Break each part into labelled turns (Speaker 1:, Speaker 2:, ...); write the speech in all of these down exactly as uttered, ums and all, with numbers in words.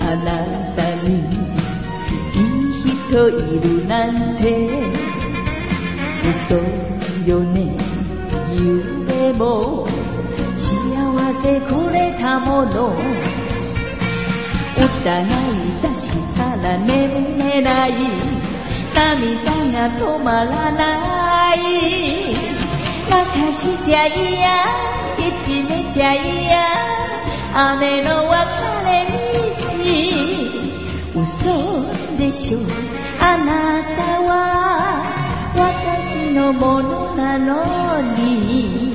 Speaker 1: あなたにいい人いるなんて嘘よね。夢も幸せくれたもの、疑い出したら眠れない、涙が止まらない。泣かしちゃいや、いじめちゃいや、雨の別れ道。嘘でしょ、あなたは私のものなのに。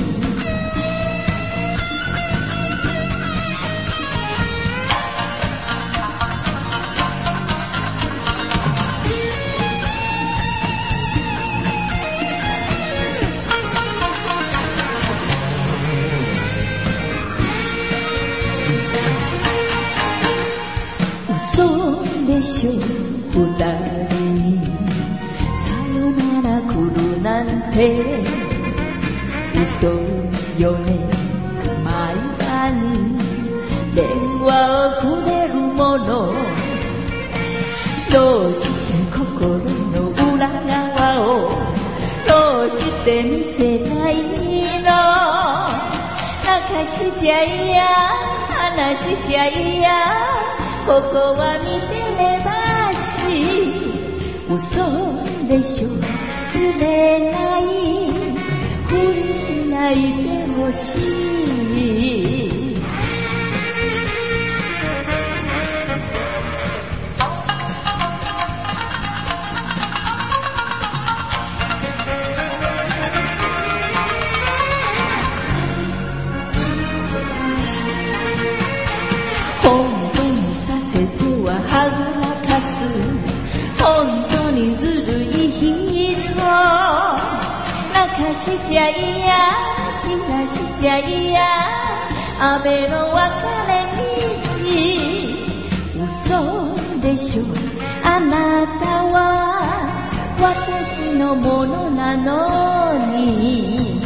Speaker 1: 嘘でしょ、二人にさよなら来るなんて。嘘よね、毎晩電話をくれるもの。どうして心の裏側をどうして見せないの。泣かしちゃいや、話しちゃいや、ここは見てればし。嘘でしょ、釣れない、ふりしないでほしい。本当にさせてははぐらかす、本当にずるい日々を泣かしちゃいや、散らしちゃいや、雨の別れ道。嘘でしょ、あなたは私のものなのに。